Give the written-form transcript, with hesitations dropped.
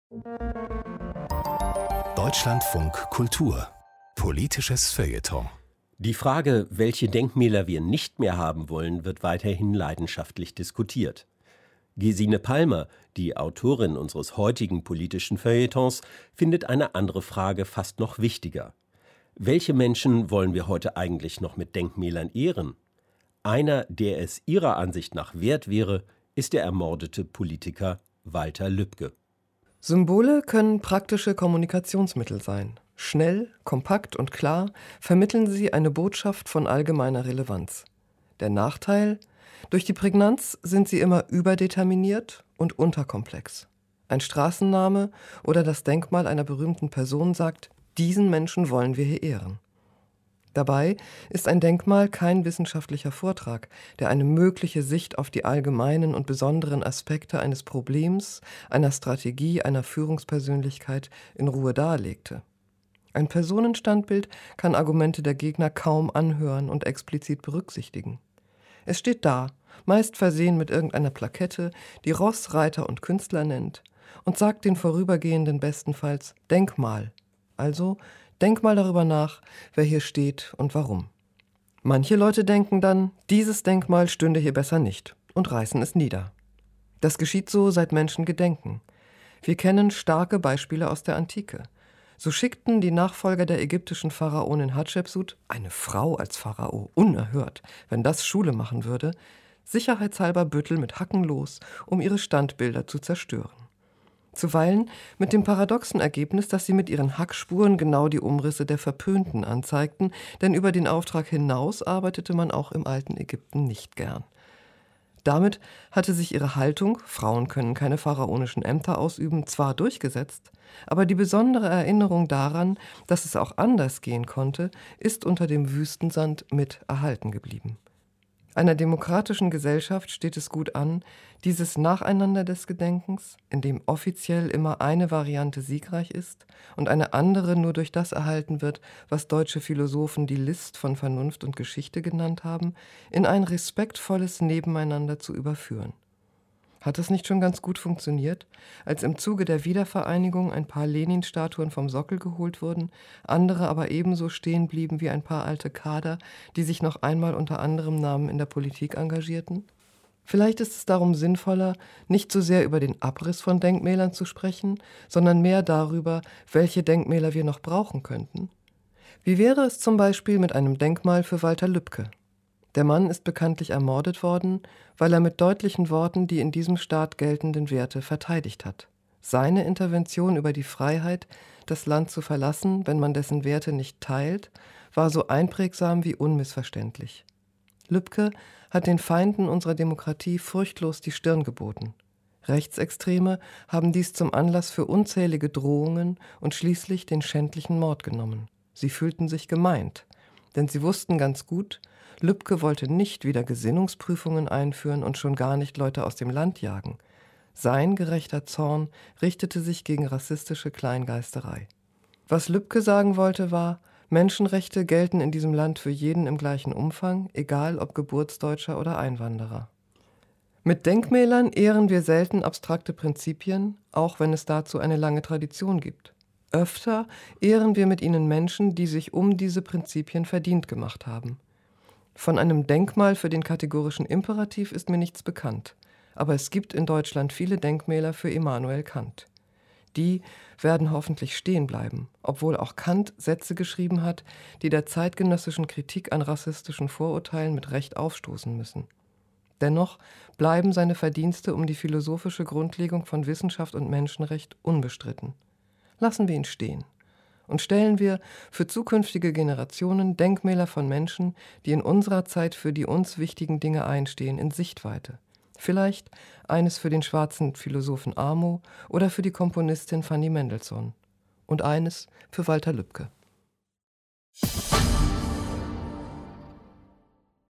Deutschlandfunk Kultur. Politisches Feuilleton. Die Frage, welche Denkmäler wir nicht mehr haben wollen, wird weiterhin leidenschaftlich diskutiert. Gesine Palmer, die Autorin unseres heutigen politischen Feuilletons, findet eine andere Frage fast noch wichtiger. Welche Menschen wollen wir heute eigentlich noch mit Denkmälern ehren? Einer, der es ihrer Ansicht nach wert wäre, ist der ermordete Politiker Walter Lübcke. Symbole können praktische Kommunikationsmittel sein. Schnell, kompakt und klar vermitteln sie eine Botschaft von allgemeiner Relevanz. Der Nachteil: durch die Prägnanz sind sie immer überdeterminiert und unterkomplex. Ein Straßenname oder das Denkmal einer berühmten Person sagt, diesen Menschen wollen wir hier ehren. Dabei ist ein Denkmal kein wissenschaftlicher Vortrag, der eine mögliche Sicht auf die allgemeinen und besonderen Aspekte eines Problems, einer Strategie, einer Führungspersönlichkeit in Ruhe darlegte. Ein Personenstandbild kann Argumente der Gegner kaum anhören und explizit berücksichtigen. Es steht da, meist versehen mit irgendeiner Plakette, die Ross, Reiter und Künstler nennt, und sagt den Vorübergehenden bestenfalls Denkmal, also denk mal darüber nach, wer hier steht und warum. Manche Leute denken dann, dieses Denkmal stünde hier besser nicht und reißen es nieder. Das geschieht so, seit Menschen gedenken. Wir kennen starke Beispiele aus der Antike. So schickten die Nachfolger der ägyptischen Pharaonin Hatschepsut, eine Frau als Pharao, unerhört, wenn das Schule machen würde, sicherheitshalber Büttel mit Hacken los, um ihre Standbilder zu zerstören. Zuweilen mit dem paradoxen Ergebnis, dass sie mit ihren Hackspuren genau die Umrisse der Verpönten anzeigten, denn über den Auftrag hinaus arbeitete man auch im alten Ägypten nicht gern. Damit hatte sich ihre Haltung, Frauen können keine pharaonischen Ämter ausüben, zwar durchgesetzt, aber die besondere Erinnerung daran, dass es auch anders gehen konnte, ist unter dem Wüstensand mit erhalten geblieben. Einer demokratischen Gesellschaft steht es gut an, dieses Nacheinander des Gedenkens, in dem offiziell immer eine Variante siegreich ist und eine andere nur durch das erhalten wird, was deutsche Philosophen die List von Vernunft und Geschichte genannt haben, in ein respektvolles Nebeneinander zu überführen. Hat das nicht schon ganz gut funktioniert, als im Zuge der Wiedervereinigung ein paar Lenin-Statuen vom Sockel geholt wurden, andere aber ebenso stehen blieben wie ein paar alte Kader, die sich noch einmal unter anderem Namen in der Politik engagierten? Vielleicht ist es darum sinnvoller, nicht so sehr über den Abriss von Denkmälern zu sprechen, sondern mehr darüber, welche Denkmäler wir noch brauchen könnten. Wie wäre es zum Beispiel mit einem Denkmal für Walter Lübcke? Der Mann ist bekanntlich ermordet worden, weil er mit deutlichen Worten die in diesem Staat geltenden Werte verteidigt hat. Seine Intervention über die Freiheit, das Land zu verlassen, wenn man dessen Werte nicht teilt, war so einprägsam wie unmissverständlich. Lübcke hat den Feinden unserer Demokratie furchtlos die Stirn geboten. Rechtsextreme haben dies zum Anlass für unzählige Drohungen und schließlich den schändlichen Mord genommen. Sie fühlten sich gemeint, denn sie wussten ganz gut, Lübcke wollte nicht wieder Gesinnungsprüfungen einführen und schon gar nicht Leute aus dem Land jagen. Sein gerechter Zorn richtete sich gegen rassistische Kleingeisterei. Was Lübcke sagen wollte war, Menschenrechte gelten in diesem Land für jeden im gleichen Umfang, egal ob Geburtsdeutscher oder Einwanderer. Mit Denkmälern ehren wir selten abstrakte Prinzipien, auch wenn es dazu eine lange Tradition gibt. Öfter ehren wir mit ihnen Menschen, die sich um diese Prinzipien verdient gemacht haben. Von einem Denkmal für den kategorischen Imperativ ist mir nichts bekannt, aber es gibt in Deutschland viele Denkmäler für Immanuel Kant. Die werden hoffentlich stehen bleiben, obwohl auch Kant Sätze geschrieben hat, die der zeitgenössischen Kritik an rassistischen Vorurteilen mit Recht aufstoßen müssen. Dennoch bleiben seine Verdienste um die philosophische Grundlegung von Wissenschaft und Menschenrecht unbestritten. Lassen wir ihn stehen. Und stellen wir für zukünftige Generationen Denkmäler von Menschen, die in unserer Zeit für die uns wichtigen Dinge einstehen, in Sichtweite. Vielleicht eines für den schwarzen Philosophen Amo oder für die Komponistin Fanny Mendelssohn. Und eines für Walter Lübcke.